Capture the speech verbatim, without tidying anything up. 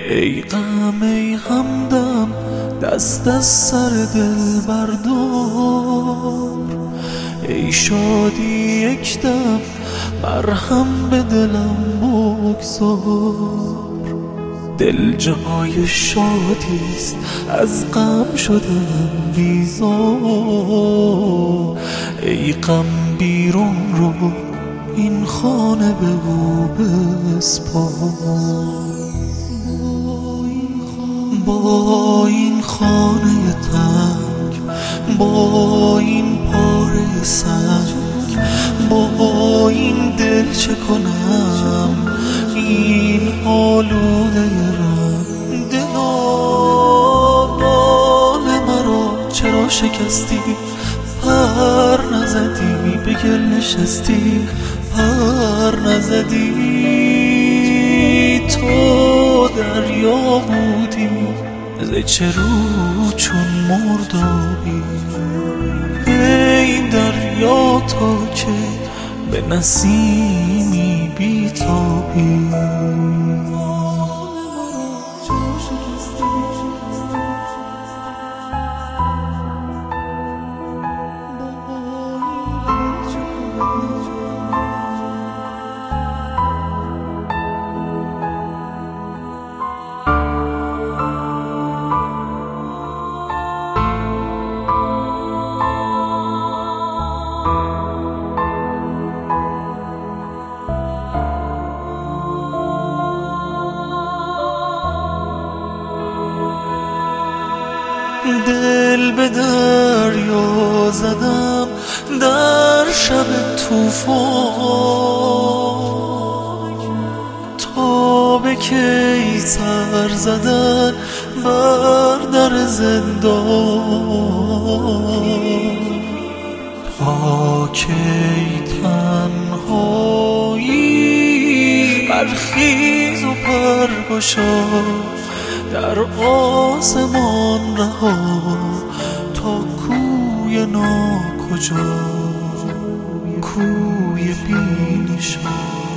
ای غم ای همدم دست از سر دل بردار، ای شادی یک دم مرهم به دلم بگذار. دل جای شادیست از غم شدم بیزار، ای غم بیرون رو این خانه به او بسپار. با این خانه تنگ، با این پاره سنگ، با این دل چه کنم این آلوده رنگ. دلان مرا چرا شکستی، پر نزدی به گل نشستی، پر نزدی. تو دریا بودی ز چه رو چون مردابی، ای دریا تا که به نسیمی بیتابی. دل به دریا زدم در شب توفان، تا به کی سر زدن بر در زندان. تا کی تنهایی برخیز و پرگشا، در آسمان رها تا کوی ناکجا، کوی بی نشان.